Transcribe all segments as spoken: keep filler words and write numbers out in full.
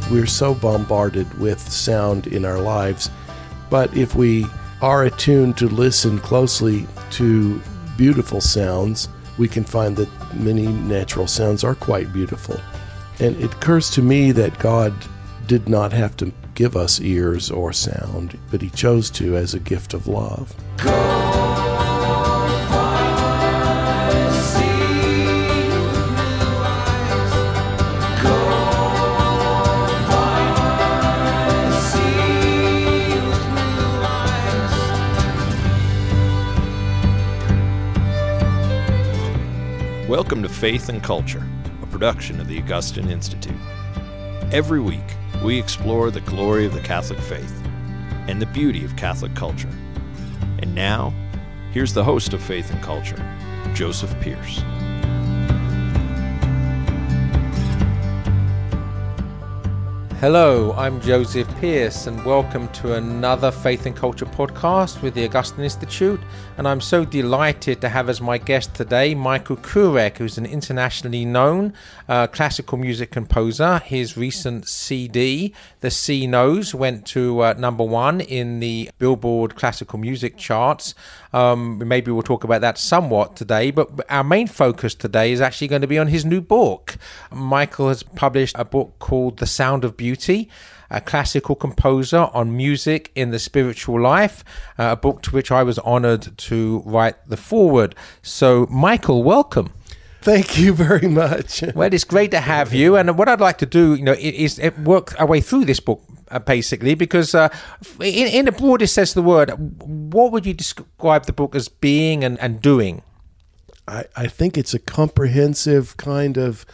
we're so bombarded with sound in our lives. But if we are attuned to listen closely to beautiful sounds, we can find that many natural sounds are quite beautiful. And it occurs to me that God did not have to give us ears or sound, but he chose to as a gift of love. Welcome to Faith and Culture, a production of the Augustine Institute. Every week, we explore the glory of the Catholic faith and the beauty of Catholic culture. And now, here's the host of Faith and Culture, Joseph Pearce. Hello, I'm Joseph Pearce, and welcome to another Faith and Culture podcast with the Augustine Institute. And I'm so delighted to have as my guest today Michael Kurek, who's an internationally known uh, classical music composer. His recent C D, The C Knows, went to uh, number one in the Billboard classical music charts. Um, maybe we'll talk about that somewhat today, but our main focus today is actually going to be on his new book. Michael has published a book called The Sound of Beauty, a classical composer on music in the spiritual life, uh, a book to which I was honored to write the foreword. So, Michael, welcome. Thank you very much. Well, it's great to have you. And what I'd like to do, you know, is work our way through this book, uh, basically, because uh, in, in the broadest sense of the word, what would you describe the book as being and, and doing? I, I think it's a comprehensive kind of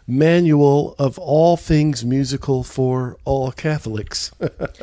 manual of all things musical for all Catholics.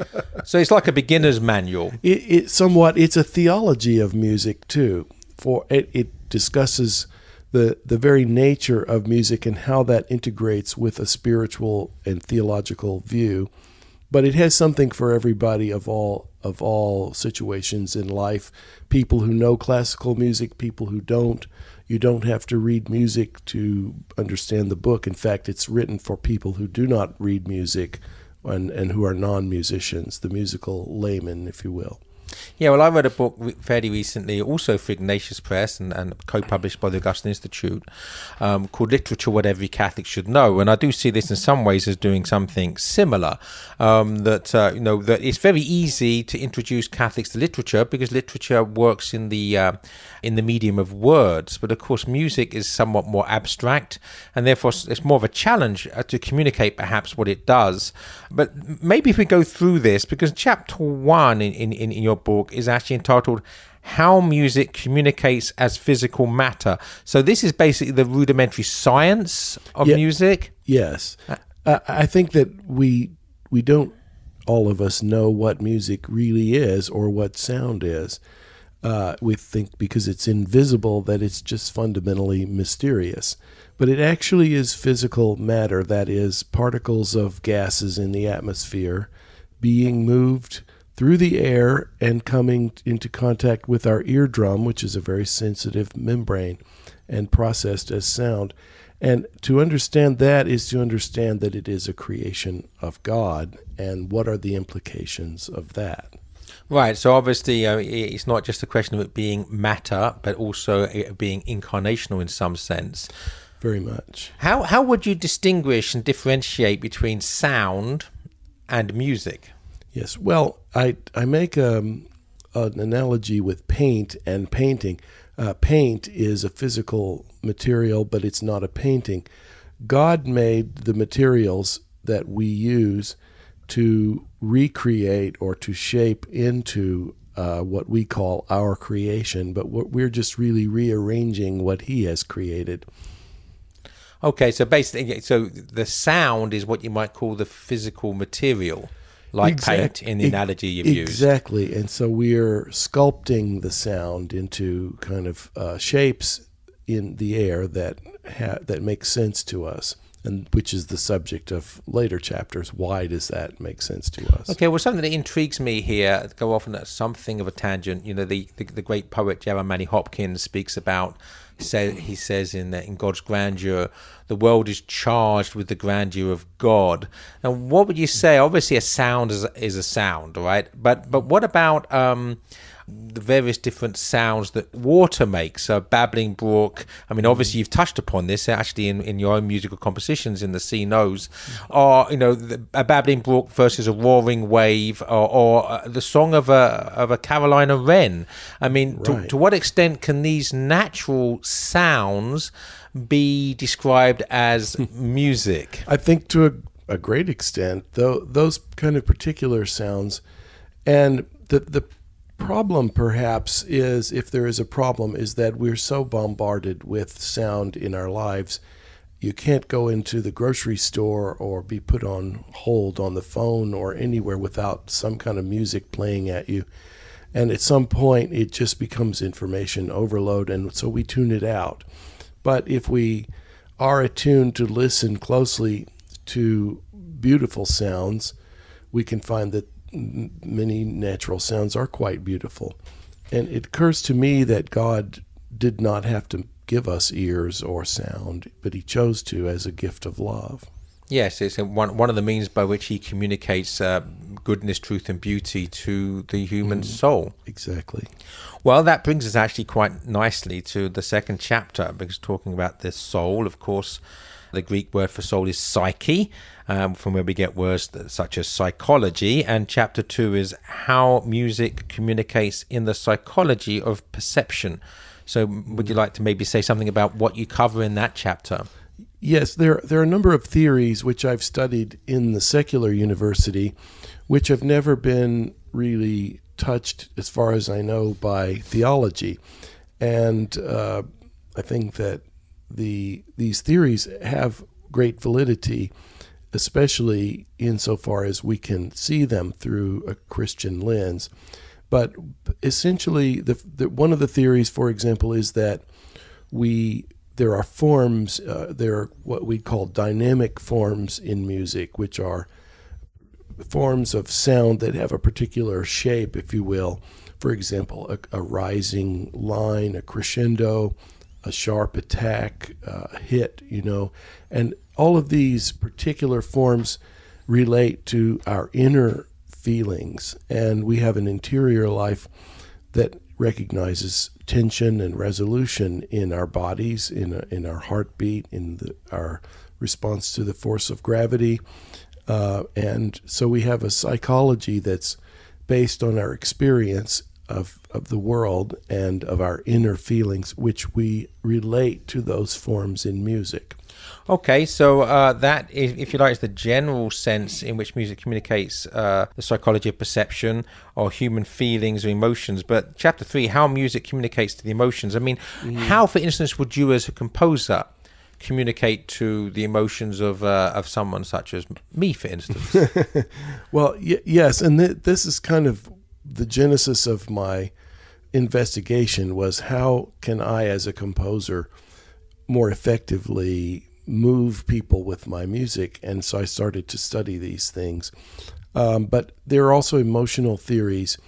So it's like a beginner's manual. It, it somewhat, it's a theology of music too. For it, it discusses the the very nature of music and how that integrates with a spiritual and theological view. But it has something for everybody of all of all situations in life. People who know classical music, people who don't. You don't have to read music to understand the book. In fact, it's written for people who do not read music and, and who are non-musicians, the musical layman, if you will. Yeah, well, I read a book fairly recently, also for Ignatius Press and, and co-published by the Augustine Institute, um, called Literature, What Every Catholic Should Know. And I do see this in some ways as doing something similar, um, that, uh, you know, that it's very easy to introduce Catholics to literature because literature works in the uh, in the medium of words. But of course, music is somewhat more abstract, and therefore it's more of a challenge uh, to communicate perhaps what it does. But maybe if we go through this, because chapter one in, in, in your book is actually entitled How Music Communicates as Physical Matter. So this is basically the rudimentary science of yeah, music. Yes. Uh, I think that we we don't, all of us, know what music really is or what sound is. Uh, we think because it's invisible that it's just fundamentally mysterious. But it actually is physical matter, that is, particles of gases in the atmosphere being moved through the air and coming into contact with our eardrum, which is a very sensitive membrane, and processed as sound. And to understand that is to understand that it is a creation of God, and what are the implications of that? Right, so obviously uh, it's not just a question of it being matter, but also it being incarnational in some sense. Very much. How how would you distinguish and differentiate between sound and music? Yes, well, I I make um, an analogy with paint and painting. Uh, paint is a physical material, but it's not a painting. God made the materials that we use to recreate or to shape into uh, what we call our creation, but we're just really rearranging what he has created. Okay, so basically, so the sound is what you might call the physical material, like exact, paint in the analogy you've exactly. used. Exactly, and so we're sculpting the sound into kind of uh, shapes in the air that ha- that make sense to us. and which is the subject of later chapters. Why does that make sense to us? Okay, well, something that intrigues me here, go off on something of a tangent. You know, the, the, the great poet Jeremiah Hopkins speaks about, say, he says in in God's grandeur, the world is charged with the grandeur of God. And what would you say? Obviously, a sound is, is a sound, right? But but what about um, the various different sounds that water makes? A babbling brook. I mean, obviously, you've touched upon this actually in, in your own musical compositions in The Sea Knows. Or, you know, the, a babbling brook versus a roaring wave, or, or uh, the song of a of a Carolina wren. I mean, right. to, to what extent can these natural sounds be described as music? I think to a, a great extent, though, those kind of particular sounds, and the the problem perhaps is, if there is a problem, is that we're so bombarded with sound in our lives. You can't go into the grocery store or be put on hold on the phone or anywhere without some kind of music playing at you. And at some point, it just becomes information overload, and so we tune it out. But if we are attuned to listen closely to beautiful sounds, we can find that many natural sounds are quite beautiful. And it occurs to me that God did not have to give us ears or sound, but he chose to as a gift of love. Yes, it's one one of the means by which he communicates uh, goodness, truth, and beauty to the human mm, soul. Exactly. Well, that brings us actually quite nicely to the second chapter, because talking about the soul, of course, the Greek word for soul is psyche, um, from where we get words such as psychology. And chapter two is how music communicates in the psychology of perception. So would you like to maybe say something about what you cover in that chapter? Yes, there, there are a number of theories which I've studied in the secular university, which have never been really touched, as far as I know, by theology. And uh, I think that the these theories have great validity, especially insofar as we can see them through a Christian lens. But essentially, the, the one of the theories, for example, is that we there are forms, uh, there are what we call dynamic forms in music, which are forms of sound that have a particular shape, if you will. For example, a, a rising line, a crescendo, a sharp attack, uh, a hit, you know. And all of these particular forms relate to our inner feelings, and we have an interior life that recognizes tension and resolution in our bodies, in a, in our heartbeat, in the, our response to the force of gravity. Uh, and so we have a psychology that's based on our experience of, of the world and of our inner feelings, which we relate to those forms in music. Okay, so uh, that, if you like, is the general sense in which music communicates uh, the psychology of perception or human feelings or emotions. But chapter three, how music communicates to the emotions. I mean, mm. how, for instance, would you as a composer communicate to the emotions of uh, of someone such as me, for instance? Well, y- yes, and th- this is kind of the genesis of my investigation, was how can I, as a composer, more effectively move people with my music. And so I started to study these things. Um, but there are also emotional theories,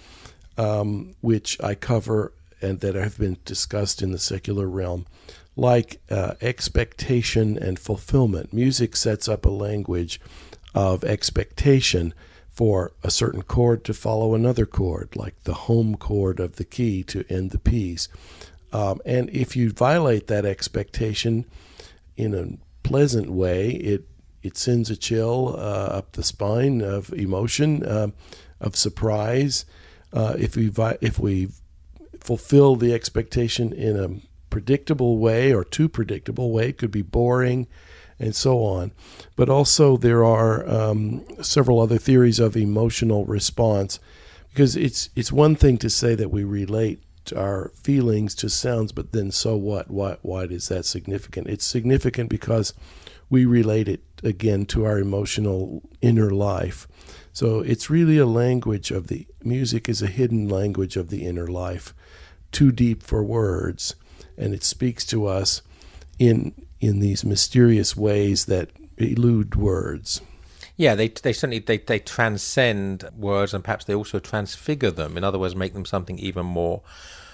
um, which I cover and that have been discussed in the secular realm, like uh, expectation and fulfillment. Music sets up a language of expectation for a certain chord to follow another chord, like the home chord of the key to end the piece. Um, and if you violate that expectation in a pleasant way, it it sends a chill uh, up the spine of emotion, uh, of surprise. Uh, if we vi- if we fulfill the expectation in a predictable way or too predictable way, it could be boring, and so on. But also there are um, several other theories of emotional response, because it's it's one thing to say that we relate our feelings to sounds, but then so what? Why, why is that significant? It's significant because we relate it, again, to our emotional inner life. So it's really a language of the, music is a hidden language of the inner life, too deep for words, and it speaks to us in in these mysterious ways that elude words. Yeah, they they certainly they, they transcend words, and perhaps they also transfigure them. In other words, make them something even more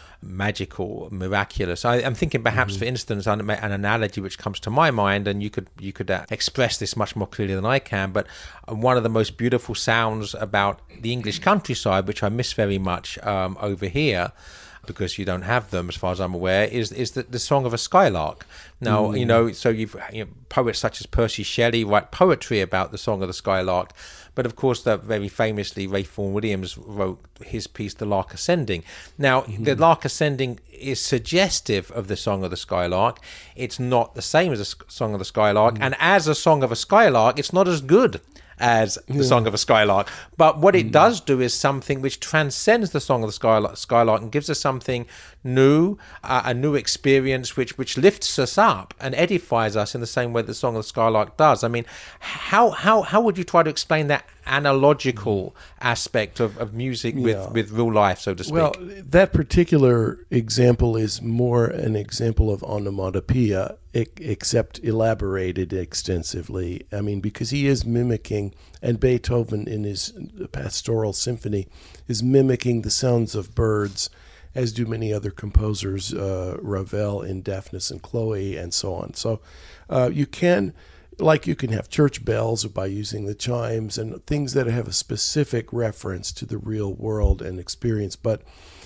magical, miraculous. I, I'm thinking perhaps, mm-hmm. for instance, an, an analogy which comes to my mind, and you could you could uh, express this much more clearly than I can. But one of the most beautiful sounds about the English countryside, which I miss very much um, over here, because you don't have them, as far as I'm aware, is is the, the song of a skylark. Now, mm. you know, so you've you know, poets such as Percy Shelley write poetry about the song of the skylark, but of course, that very famously, Ralph Vaughan Williams wrote his piece, "The Lark Ascending." Now, mm-hmm. the Lark Ascending is suggestive of the song of the skylark. It's not the same as a song of the skylark, mm. and as a song of a skylark, it's not as good as the yeah. song of a skylark. But what it mm. does do is something which transcends the song of the skylark, skylark and gives us something new, uh, a new experience which which lifts us up and edifies us in the same way the song of the skylark does. I mean, how how how would you try to explain that analogical aspect of, of music with, yeah. with real life, so to speak? Well, that particular example is more an example of onomatopoeia, except elaborated extensively. I mean, because he is mimicking, and Beethoven in his Pastoral Symphony is mimicking the sounds of birds, as do many other composers, uh, Ravel in Daphnis and Chloe, and so on. So uh, you can... Like you can have church bells by using the chimes and things that have a specific reference to the real world and experience. But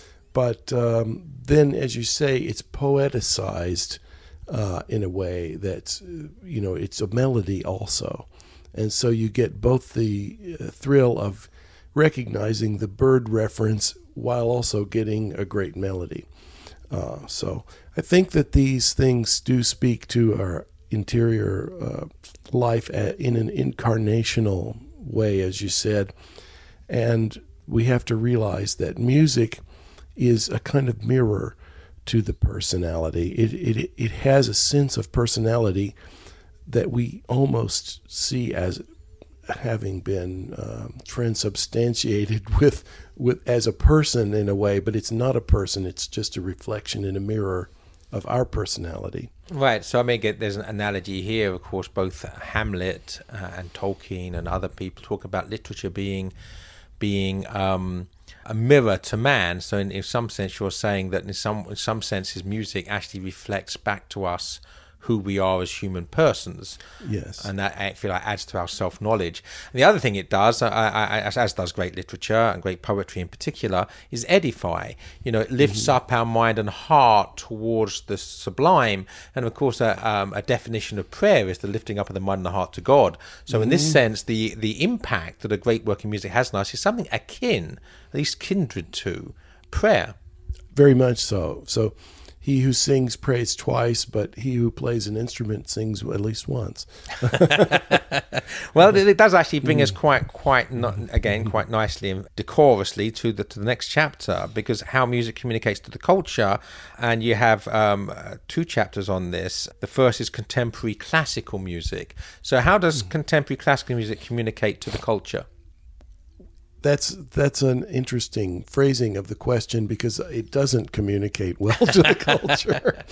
but um, then, as you say, it's poeticized uh, in a way that's, you know, it's a melody also. And so you get both the uh, thrill of recognizing the bird reference while also getting a great melody. Uh, so I think that these things do speak to our interior uh, life in an incarnational way, as you said. And we have to realize that music is a kind of mirror to the personality. It it it has a sense of personality that we almost see as having been um, transubstantiated with with as a person in a way, but it's not a person. It's just a reflection in a mirror of our personality. Right, so I mean, there's an analogy here. Of course, both Hamlet uh, and Tolkien and other people talk about literature being being um, a mirror to man. So in, in some sense, you're saying that in some in some senses, music actually reflects back to us who we are as human persons. Yes. And that, I feel like, adds to our self-knowledge. And the other thing it does, I, I, as, as does great literature and great poetry in particular, is edify. You know, it lifts mm-hmm. up our mind and heart towards the sublime. And of course, a, um, a definition of prayer is the lifting up of the mind and the heart to God. So mm-hmm. in this sense, the, the impact that a great work of music has on us is something akin, at least kindred to, prayer. Very much so. So he who sings prays twice, but he who plays an instrument sings at least once. Well, it does actually bring us quite, quite not, again, quite nicely and decorously to the to the next chapter, because how music communicates to the culture, and you have um, two chapters on this. The first is contemporary classical music. So, how does contemporary classical music communicate to the culture? That's that's an interesting phrasing of the question, because it doesn't communicate well to the culture,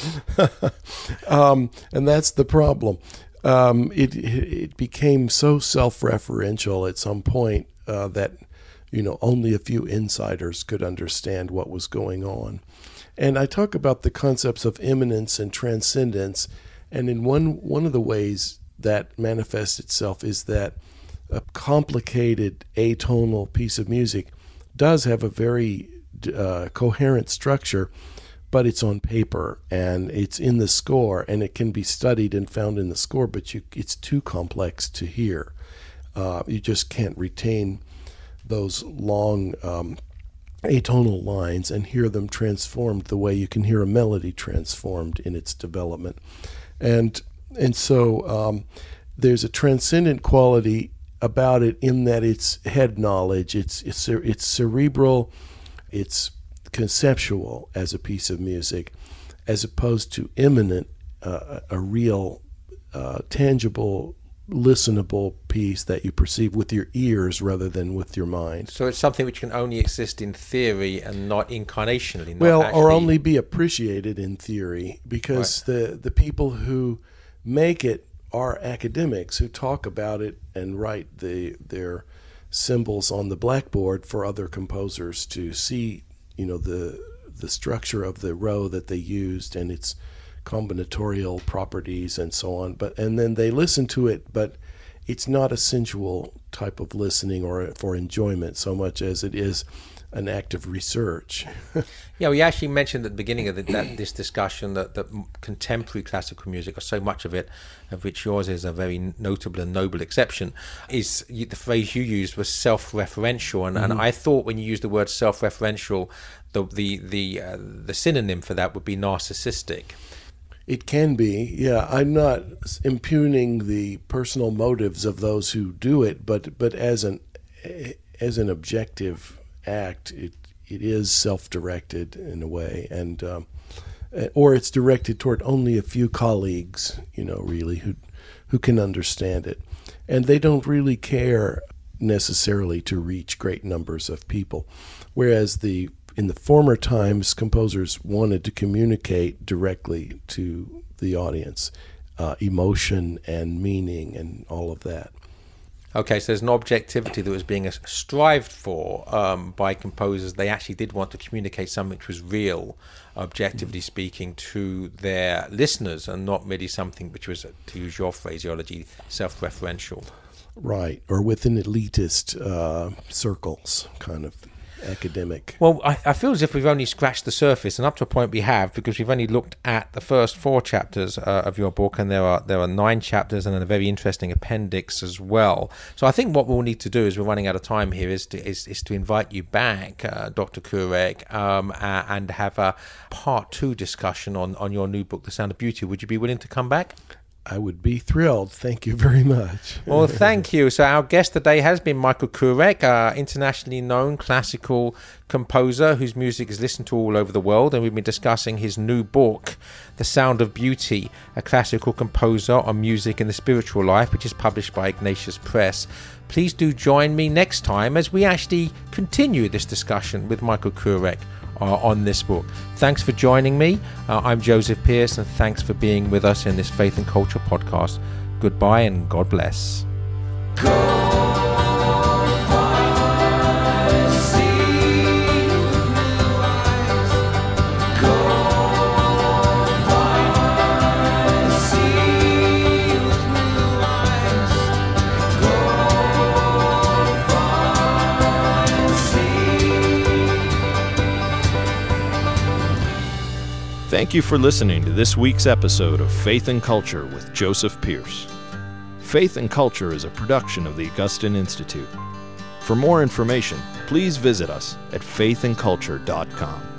um, and that's the problem. Um, it it became so self-referential at some point uh, that you know only a few insiders could understand what was going on. And I talk about the concepts of immanence and transcendence, and in one one of the ways that manifests itself is that a complicated atonal piece of music does have a very uh, coherent structure, but it's on paper and it's in the score, and it can be studied and found in the score, but you, it's too complex to hear. Uh, you just can't retain those long um, atonal lines and hear them transformed the way you can hear a melody transformed in its development. And, and so um, there's a transcendent quality about it in that it's head knowledge, it's it's it's cerebral, it's conceptual as a piece of music, as opposed to immanent, uh, a real, uh, tangible, listenable piece that you perceive with your ears rather than with your mind. So it's something which can only exist in theory and not incarnationally. Not well, actually... or only be appreciated in theory, because right. the the people who make it are academics who talk about it and write the their symbols on the blackboard for other composers to see, you know, the the structure of the row that they used and its combinatorial properties and so on. But and then they listen to it, but it's not a sensual type of listening or for enjoyment so much as it is an act of research. Yeah, we actually mentioned at the beginning of the, that, this discussion that, that contemporary classical music, or so much of it, of which yours is a very notable and noble exception, is the phrase you used was self-referential, and, mm-hmm. and I thought when you used the word self-referential, the the the, uh, the synonym for that would be narcissistic. It can be, yeah. I'm not impugning the personal motives of those who do it, but but as an as an objective act, it it is self-directed in a way, and um, or it's directed toward only a few colleagues, you know, really who who can understand it, and they don't really care necessarily to reach great numbers of people, whereas the in the former times, composers wanted to communicate directly to the audience, uh, emotion and meaning and all of that. Okay, so there's an objectivity that was being strived for um, by composers. They actually did want to communicate something which was real, objectively speaking, to their listeners, and not merely something which was, to use your phraseology, self-referential. Right, or within elitist uh, circles, kind of academic. Well, I, I feel as if we've only scratched the surface, and up to a point we have, because we've only looked at the first four chapters uh, of your book, and there are there are nine chapters and a very interesting appendix as well. So I think what we'll need to do, is we're running out of time here, is to is, is to invite you back, uh, Doctor Courec, um, uh, and have a part two discussion on, on your new book, The Sound of Beauty. Would you be willing to come back? I would be thrilled. Thank you very much. Well, thank you. So our guest today has been Michael Courec, uh, internationally known classical composer whose music is listened to all over the world. And we've been discussing his new book, The Sound of Beauty, a classical composer on music and the spiritual life, which is published by Ignatius Press. Please do join me next time as we actually continue this discussion with Michael Courec Uh, on this book. Thanks for joining me. Uh, I'm Joseph Pearce, and thanks for being with us in this Faith and Culture podcast. Goodbye and God bless. Go. Thank you for listening to this week's episode of Faith and Culture with Joseph Pearce. Faith and Culture is a production of the Augustine Institute. For more information, please visit us at faith and culture dot com.